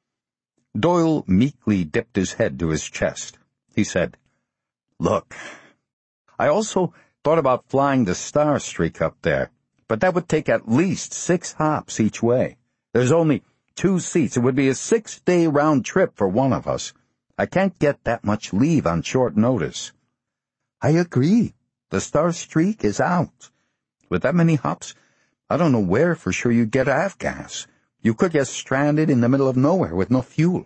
[SPEAKER 1] Doyle meekly dipped his head to his chest. He said, "Look, I also thought about flying the Starstreak up there, but that would take at least six hops each way. There's only two seats. It would be a six-day round trip for one of us. I can't get that much leave on short notice." "I agree. The Starstreak is out. With that many hops, I don't know where for sure you'd get avgas. You could get stranded in the middle of nowhere with no fuel."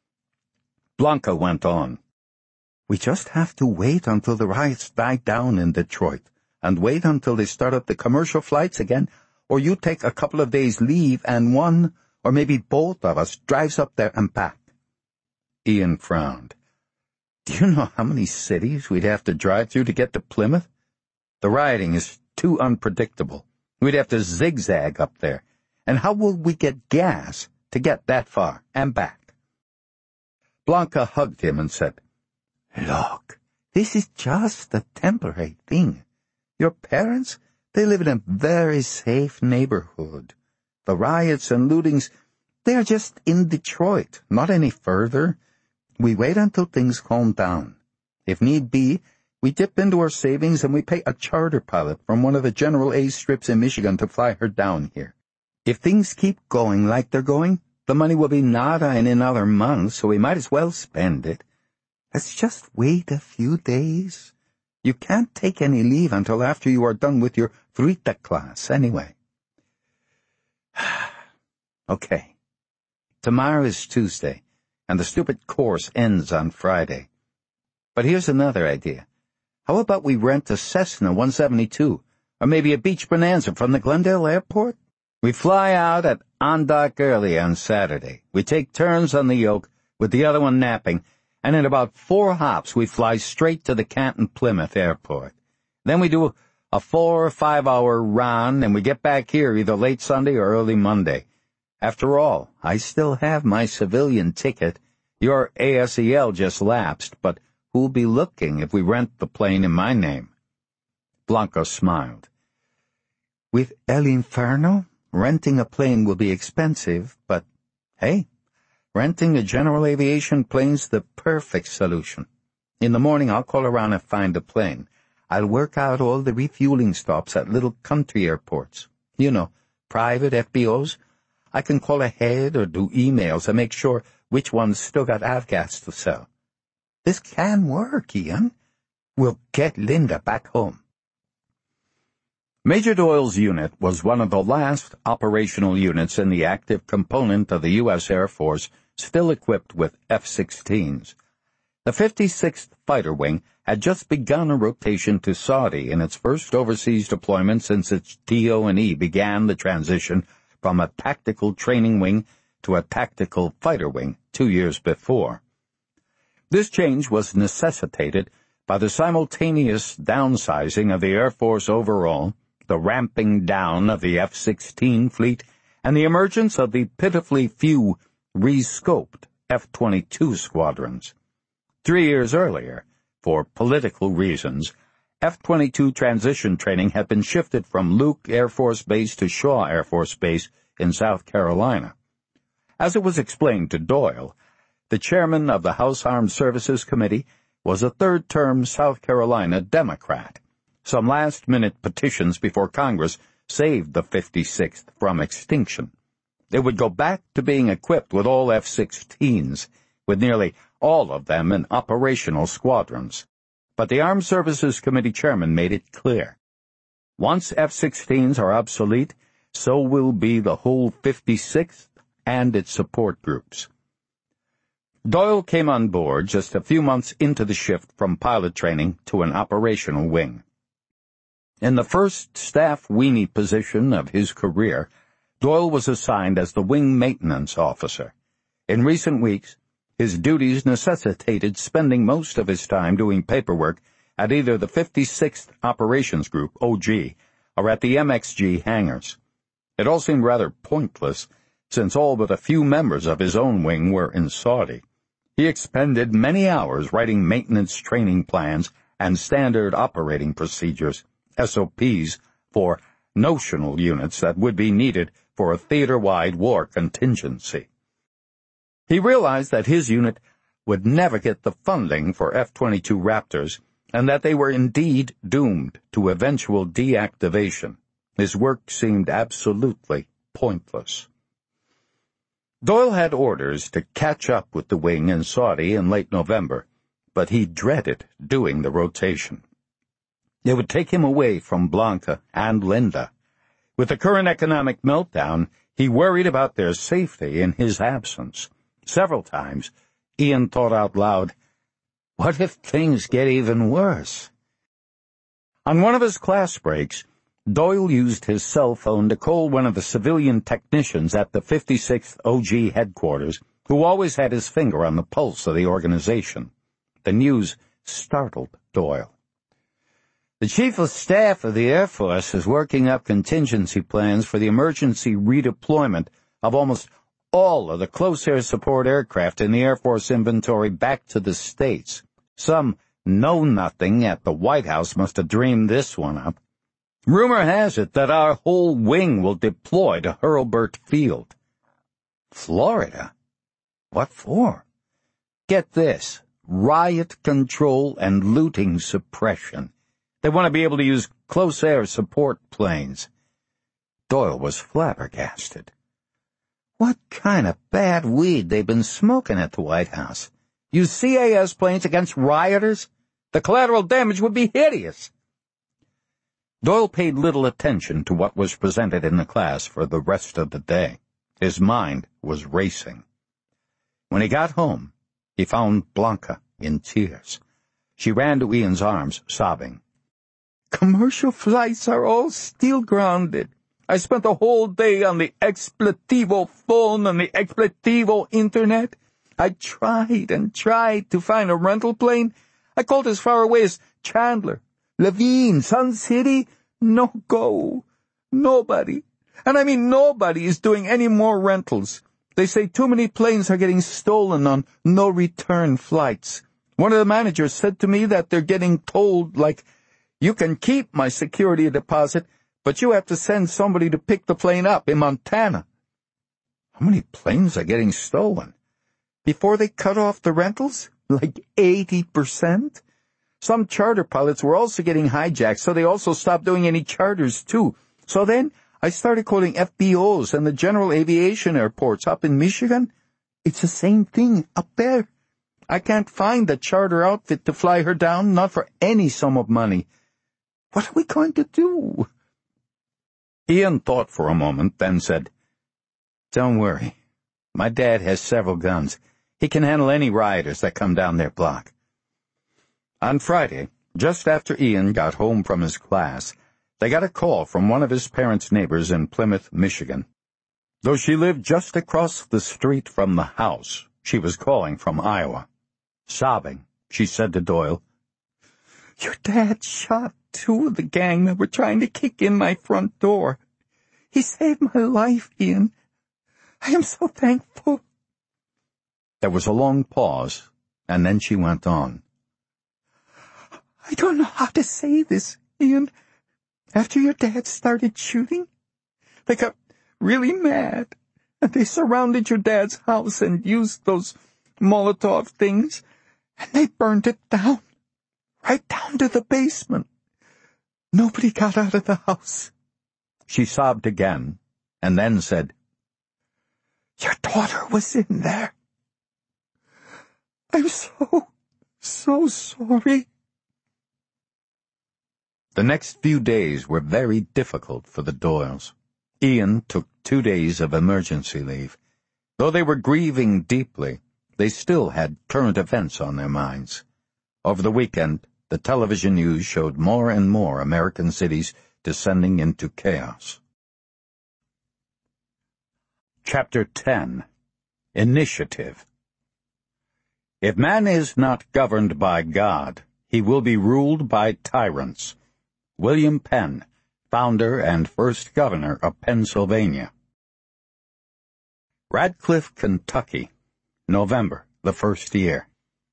[SPEAKER 1] Blanca went on. "We just have to wait until the riots die down in Detroit, and wait until they start up the commercial flights again, or you take a couple of days leave and one, or maybe both of us, drives up there and back." Ian frowned. "Do you know how many cities we'd have to drive through to get to Plymouth? The rioting is too unpredictable. We'd have to zigzag up there. And how will we get gas to get that far and back?" Blanca hugged him and said, "Look, this is just a temporary thing. Your parents, they live in a very safe neighborhood. The riots and lootings, they are just in Detroit, not any further. We wait until things calm down. If need be, we dip into our savings and we pay a charter pilot from one of the General A strips in Michigan to fly her down here. If things keep going like they're going, the money will be nada in another month, so we might as well spend it. Let's just wait a few days. You can't take any leave until after you are done with your Frita class, anyway." "Okay. Tomorrow is Tuesday, and the stupid course ends on Friday. But here's another idea. How about we rent a Cessna one seventy-two, or maybe a Beach Bonanza from the Glendale Airport? We fly out at on dock early on Saturday. We take turns on the yoke, with the other one napping, and in about four hops we fly straight to the Canton-Plymouth airport. Then we do a four or five-hour run, and we get back here either late Sunday or early Monday. After all, I still have my civilian ticket. Your A S E L just lapsed, but who'll be looking if we rent the plane in my name? Blanca smiled. With El Inferno, renting a plane will be expensive, but, hey, renting a general aviation plane's the perfect solution. In the morning, I'll call around and find a plane. I'll work out all the refueling stops at little country airports. You know, private F B Os. I can call ahead or do emails and make sure which ones still got avgas to sell. This can work, Ian. We'll get Linda back home. Major Doyle's unit was one of the last operational units in the active component of the U S Air Force still equipped with F sixteens. The fifty-sixth Fighter Wing had just begun a rotation to Saudi in its first overseas deployment since its T O and E began the transition from a tactical training wing to a tactical fighter wing two years before. This change was necessitated by the simultaneous downsizing of the Air Force overall, the ramping down of the F sixteen fleet, and the emergence of the pitifully few re-scoped F twenty-two squadrons. Three years earlier, for political reasons, F twenty-two transition training had been shifted from Luke Air Force Base to Shaw Air Force Base in South Carolina. As it was explained to Doyle, the chairman of the House Armed Services Committee was a third-term South Carolina Democrat. Some last-minute petitions before Congress saved the fifty-sixth from extinction. It would go back to being equipped with all F sixteens, with nearly all of them in operational squadrons. But the Armed Services Committee chairman made it clear. Once F sixteens are obsolete, so will be the whole fifty-sixth and its support groups. Doyle came on board just a few months into the shift from pilot training to an operational wing. In the first staff weenie position of his career, Doyle was assigned as the wing maintenance officer. In recent weeks, his duties necessitated spending most of his time doing paperwork at either the fifty-sixth Operations Group, O G, or at the M X G hangars. It all seemed rather pointless, since all but a few members of his own wing were in Saudi. He expended many hours writing maintenance training plans and standard operating procedures, S O Ps, for notional units that would be needed for a theater-wide war contingency. He realized that his unit would never get the funding for F twenty-two Raptors, and that they were indeed doomed to eventual deactivation. His work seemed absolutely pointless. Doyle had orders to catch up with the wing in Saudi in late November, but he dreaded doing the rotation. It would take him away from Blanca and Linda. With the current economic meltdown, he worried about their safety in his absence. Several times, Ian thought out loud, what if things get even worse? On one of his class breaks, Doyle used his cell phone to call one of the civilian technicians at the fifty-sixth O G headquarters, who always had his finger on the pulse of the organization. The news startled Doyle. The Chief of Staff of the Air Force is working up contingency plans for the emergency redeployment of almost all of the close air support aircraft in the Air Force inventory back to the States. Some know-nothing at the White House must have dreamed this one up. Rumor has it that our whole wing will deploy to Hurlburt Field. Florida? What for? Get this, riot control and looting suppression. They want to be able to use close air support planes. Doyle was flabbergasted. What kind of bad weed they've been smoking at the White House? Use C A S planes against rioters? The collateral damage would be hideous. Doyle paid little attention to what was presented in the class for the rest of the day. His mind was racing. When he got home, he found Blanca in tears. She ran to Ian's arms, sobbing. Commercial flights are all still grounded.
[SPEAKER 2] I spent a whole day on the Expletivo phone and the Expletivo internet. I tried and tried to find a rental plane. I called as far away as Chandler, Levine, Sun City. No go. Nobody. And I mean nobody is doing any more rentals. They say too many planes are getting stolen on no-return flights. One of the managers said to me that they're getting told, like, you can keep my security deposit, but you have to send somebody to pick the plane up in Montana. How many planes are getting stolen? Before they cut off the rentals? Like eighty percent? Some charter pilots were also getting hijacked, so they also stopped doing any charters, too. So then I started calling F B Os and the general aviation airports up in Michigan. It's the same thing up there. I can't find a charter outfit to fly her down, not for any sum of money. What are we going to do?
[SPEAKER 1] Ian thought for a moment, then said, Don't worry. My dad has several guns. He can handle any rioters that come down their block. On Friday, just after Ian got home from his class, they got a call from one of his parents' neighbors in Plymouth, Michigan. Though she lived just across the street from the house, she was calling from Iowa. Sobbing, she said to Doyle,
[SPEAKER 2] Your dad shot two of the gang that were trying to kick in my front door. He saved my life, Ian. I am so thankful.
[SPEAKER 1] There was a long pause, and then she went on.
[SPEAKER 2] I don't know how to say this, Ian. After your dad started shooting, they got really mad, and they surrounded your dad's house and used those Molotov things, and they burned it down, right down to the basement. Nobody got out of the house.
[SPEAKER 1] She sobbed again, and then said,
[SPEAKER 2] Your daughter was in there. I'm so, so sorry.
[SPEAKER 1] The next few days were very difficult for the Doyles. Ian took two days of emergency leave. Though they were grieving deeply, they still had current events on their minds. Over the weekend, the television news showed more and more American cities descending into chaos. Chapter ten. Initiative. If man is not governed by God, he will be ruled by tyrants. William Penn, founder and first governor of Pennsylvania. Radcliffe, Kentucky, November, the first year.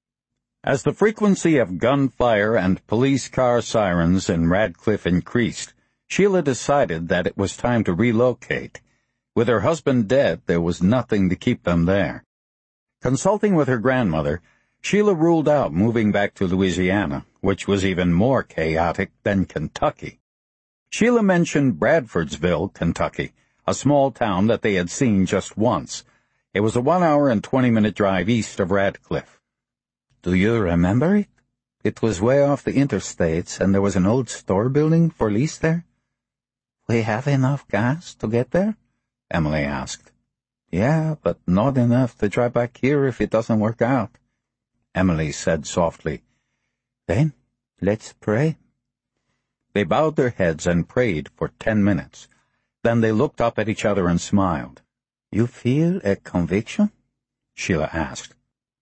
[SPEAKER 1] As the frequency of gunfire and police car sirens in Radcliffe increased, Sheila decided that it was time to relocate. With her husband dead, there was nothing to keep them there. Consulting with her grandmother, Sheila ruled out moving back to Louisiana, which was even more chaotic than Kentucky. Sheila mentioned Bradfordsville, Kentucky, a small town that they had seen just once. It was a one-hour and twenty-minute drive east of Radcliffe. Do you remember it? It was way off the interstates, and there was an old store building for lease there. We have enough gas to get there? Emily asked. Yeah, but not enough to drive back here if it doesn't work out. Emily said softly, Then, let's pray. They bowed their heads and prayed for ten minutes. Then they looked up at each other and smiled. You feel a conviction? Sheila asked.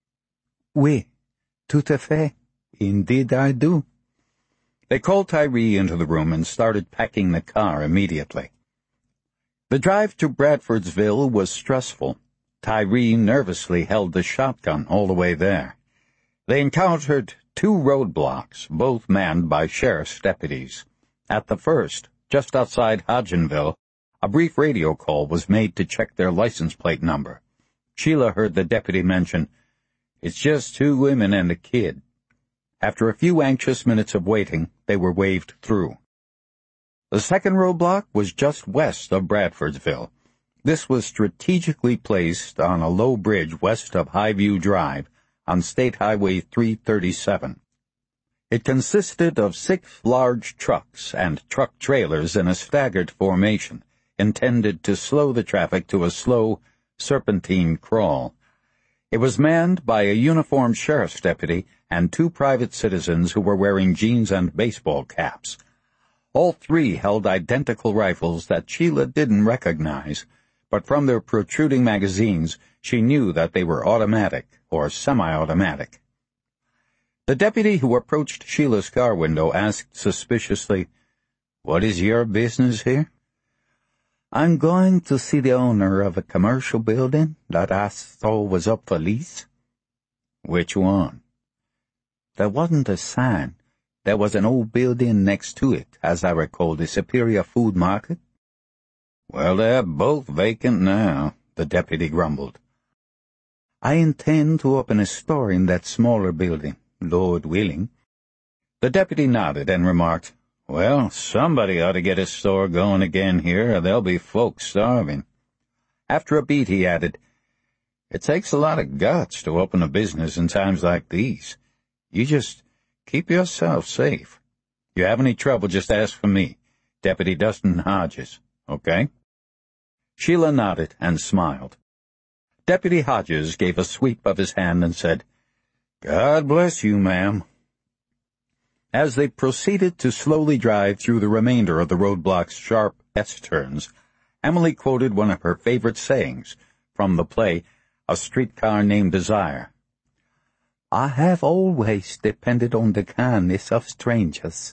[SPEAKER 1] Oui, tout à fait. Indeed I do. They called Tyree into the room and started packing the car immediately. The drive to Bradfordsville was stressful. Tyree nervously held the shotgun all the way there. They encountered two roadblocks, both manned by sheriff's deputies. At the first, just outside Hodgenville, a brief radio call was made to check their license plate number. Sheila heard the deputy mention, It's just two women and a kid. After a few anxious minutes of waiting, they were waved through. The second roadblock was just west of Bradfordsville. This was strategically placed on a low bridge west of Highview Drive on State Highway three thirty-seven. It consisted of six large trucks and truck trailers in a staggered formation, intended to slow the traffic to a slow, serpentine crawl. It was manned by a uniformed sheriff's deputy and two private citizens who were wearing jeans and baseball caps. All three held identical rifles that Sheila didn't recognize, but from their protruding magazines she knew that they were automatic or semi-automatic. The deputy who approached Sheila's car window asked suspiciously, "What is your business here?" "I'm going to see the owner of a commercial building that I saw was up for lease." "Which one?" "There wasn't a sign. There was an old building next to it, as I recall, the Superior Food Market." "Well, they're both vacant now," the deputy grumbled. "I intend to open a store in that smaller building, Lord willing." The deputy nodded and remarked, "Well, somebody ought to get a store going again here, or there'll be folks starving." After a beat he added, "It takes a lot of guts to open a business in times like these. You just keep yourself safe. You have any trouble, just ask for me, Deputy Dustin Hodges, okay?" Sheila nodded and smiled. Deputy Hodges gave a sweep of his hand and said, "God bless you, ma'am." As they proceeded to slowly drive through the remainder of the roadblock's sharp S-turns, Emily quoted one of her favorite sayings from the play A Streetcar Named Desire. "I have always depended on the kindness of strangers."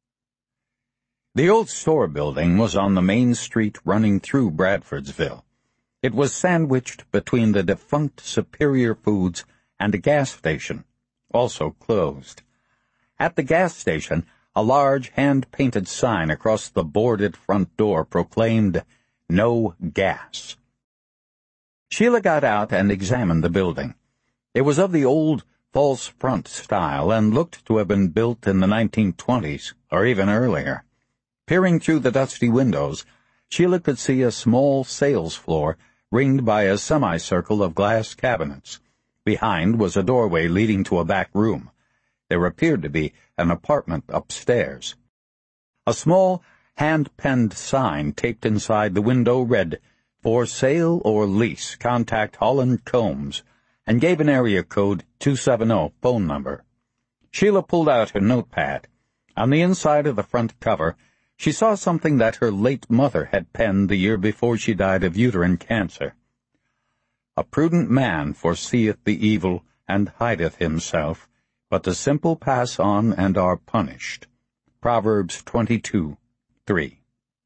[SPEAKER 1] The old store building was on the main street running through Bradfordsville. It was sandwiched between the defunct Superior Foods and a gas station, also closed. At the gas station, a large hand-painted sign across the boarded front door proclaimed, "No gas." Sheila got out and examined the building. It was of the old false front style and looked to have been built in the nineteen twenties, or even earlier. Peering through the dusty windows, Sheila could see a small sales floor ringed by a semicircle of glass cabinets. Behind was a doorway leading to a back room. There appeared to be an apartment upstairs. A small, hand-penned sign taped inside the window read, "For sale or lease, contact Holland Combs," and gave an area code two seven zero phone number. Sheila pulled out her notepad. On the inside of the front cover, she saw something that her late mother had penned the year before she died of uterine cancer. "A prudent man foreseeth the evil and hideth himself, but the simple pass on and are punished." Proverbs twenty-two, three.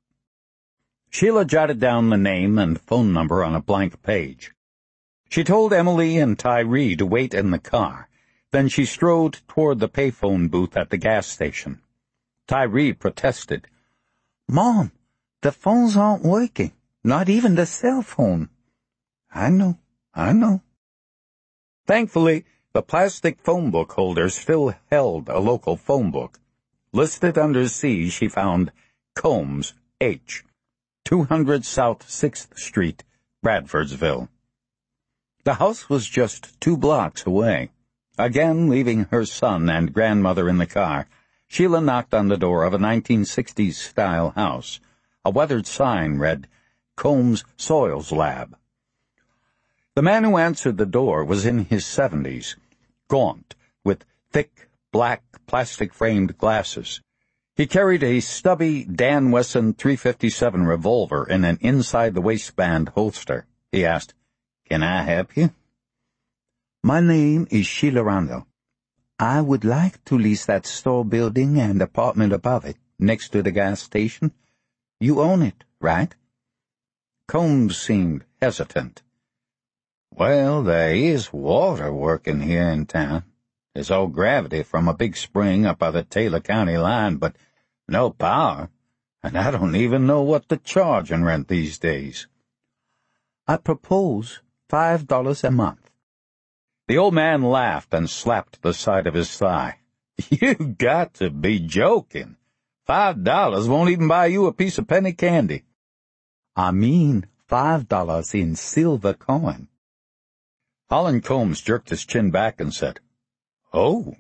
[SPEAKER 1] Sheila jotted down the name and phone number on a blank page. She told Emily and Tyree to wait in the car. Then she strode toward the payphone booth at the gas station. Tyree protested. "Mom, the phones aren't working, not even the cell phone." "I know, I know." Thankfully, the plastic phone book holder still held a local phone book. Listed under C, she found Combs, H, two hundred South sixth Street, Bradfordsville. The house was just two blocks away. Again, leaving her son and grandmother in the car, Sheila knocked on the door of a nineteen sixties-style house. A weathered sign read, "Combs Soils Lab." The man who answered the door was in his seventies, gaunt, with thick, black, plastic-framed glasses. He carried a stubby Dan Wesson three fifty-seven revolver in an inside-the-waistband holster. He asked, "Can I help you?" "My name is Sheila Randall. I would like to lease that store building and apartment above it, next to the gas station. You own it, right?" Combs seemed hesitant. "Well, there is water working here in town. There's all gravity from a big spring up by the Taylor County line, but no power, and I don't even know what to charge in rent these days." "I propose five dollars a month." The old man laughed and slapped the side of his thigh. "You got to be joking. Five dollars won't even buy you a piece of penny candy." "I mean five dollars in silver coin." Holland Combs jerked his chin back and said, "Oh,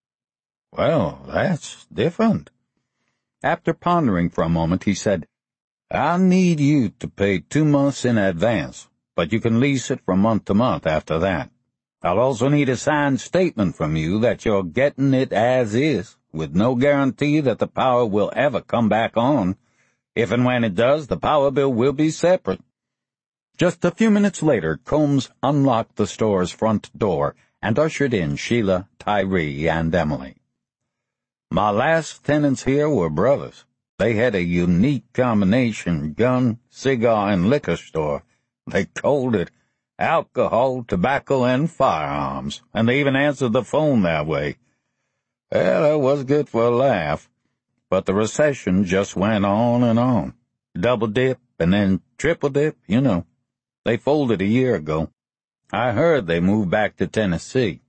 [SPEAKER 1] well, that's different." After pondering for a moment, he said, "I'll need you to pay two months in advance, but you can lease it from month to month after that. I'll also need a signed statement from you that you're getting it as is, with no guarantee that the power will ever come back on. If and when it does, the power bill will be separate. Just a few minutes later, Combs unlocked the store's front door and ushered in Sheila, Tyree, and Emily. My last tenants here were brothers. They had a unique combination gun, cigar, and liquor store. They called it alcohol, tobacco, and firearms, and they even answered the phone that way. Well, that was good for a laugh, but the recession just went on and on. Double dip and then triple dip, you know. They folded a year ago. I heard they moved back to Tennessee.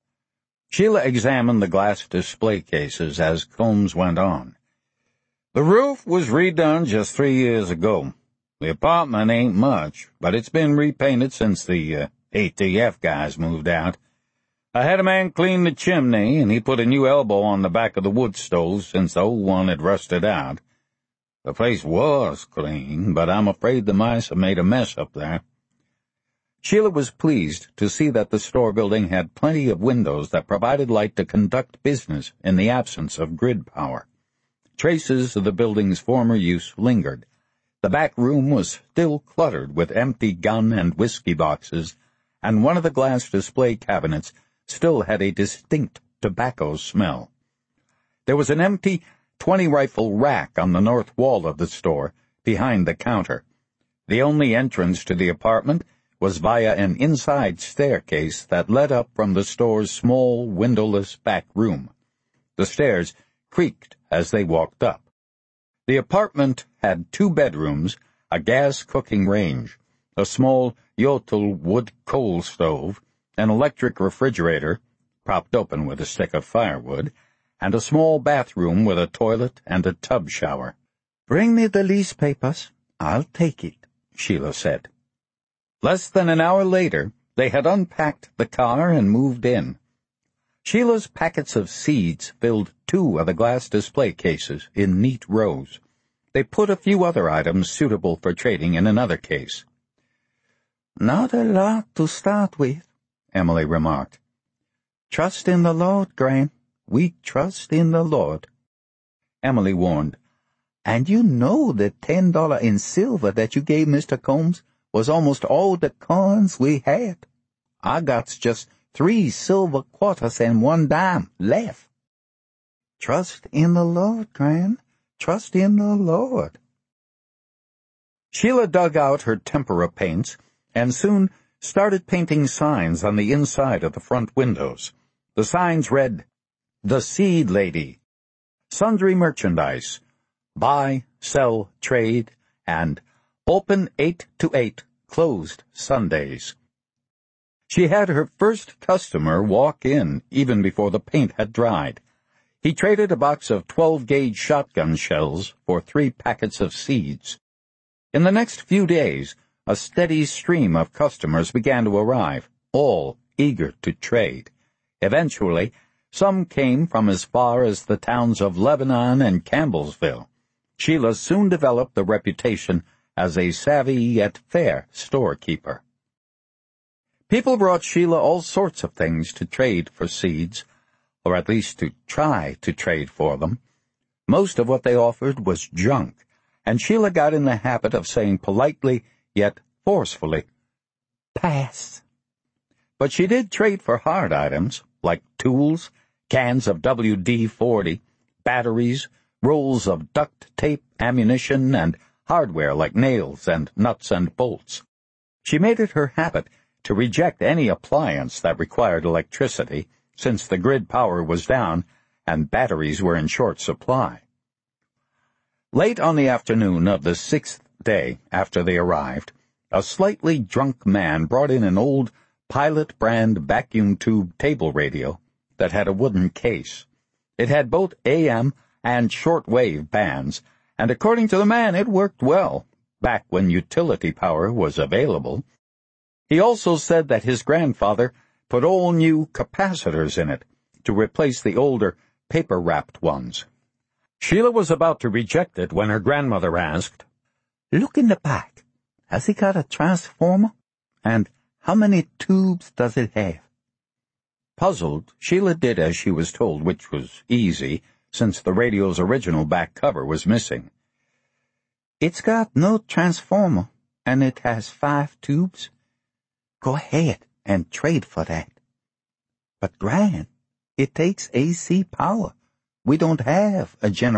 [SPEAKER 1] Sheila examined the glass display cases as Combs went on. The roof was redone just three years ago. The apartment ain't much, but it's been repainted since the uh, A T F guys moved out. I had a man clean the chimney, and he put a new elbow on the back of the wood stove since the old one had rusted out. The place was clean, but I'm afraid the mice have made a mess up there. Sheila was pleased to see that the store building had plenty of windows that provided light to conduct business in the absence of grid power. Traces of the building's former use lingered. The back room was still cluttered with empty gun and whiskey boxes, and one of the glass display cabinets still had a distinct tobacco smell. There was an empty twenty-rifle rack on the north wall of the store, behind the counter. The only entrance to the apartment was via an inside staircase that led up from the store's small, windowless back room. The stairs creaked as they walked up. The apartment had two bedrooms, a gas cooking range, a small Yotl wood coal stove, an electric refrigerator, propped open with a stick of firewood, and a small bathroom with a toilet and a tub shower. "Bring me the lease papers. I'll take it," Sheila said. Less than an hour later, they had unpacked the car and moved in. Sheila's packets of seeds filled two of the glass display cases in neat rows. They put a few other items suitable for trading in another case. "Not a lot to start with," Emily remarked. "Trust in the Lord, Gran. We trust in the Lord." Emily warned, "And you know the ten dollars in silver that you gave Mister Combs was almost all the coins we had. I got just three silver quarters and one dime left." "Trust in the Lord, Gran. Trust in the Lord." Sheila dug out her tempera paints and soon started painting signs on the inside of the front windows. The signs read, "The Seed Lady," "Sundry Merchandise," "Buy, Sell, Trade," and "Open eight to eight, Closed Sundays." She had her first customer walk in even before the paint had dried. He traded a box of twelve-gauge shotgun shells for three packets of seeds. In the next few days, a steady stream of customers began to arrive, all eager to trade. Eventually, some came from as far as the towns of Lebanon and Campbellsville. Sheila soon developed the reputation as a savvy yet fair storekeeper. People brought Sheila all sorts of things to trade for seeds, or at least to try to trade for them. Most of what they offered was junk, and Sheila got in the habit of saying politely yet forcefully, "Pass." But she did trade for hard items, like tools, cans of W D forty, batteries, rolls of duct tape, ammunition, and hardware like nails and nuts and bolts. She made it her habit to reject any appliance that required electricity, since the grid power was down and batteries were in short supply. Late on the afternoon of the sixth day after they arrived, a slightly drunk man brought in an old Pilot brand vacuum tube table radio that had a wooden case. It had both A M and shortwave bands, and according to the man it worked well, back when utility power was available. He also said that his grandfather put all new capacitors in it to replace the older paper-wrapped ones. Sheila was about to reject it when her grandmother asked, "Look in the back. Has it got a transformer? And how many tubes does it have?" Puzzled, Sheila did as she was told, which was easy. since the radio's original back cover was missing.
[SPEAKER 2] It's got no transformer, and it has five tubes. Go ahead and trade for that. But Gran, it takes A C power. We don't have a generator.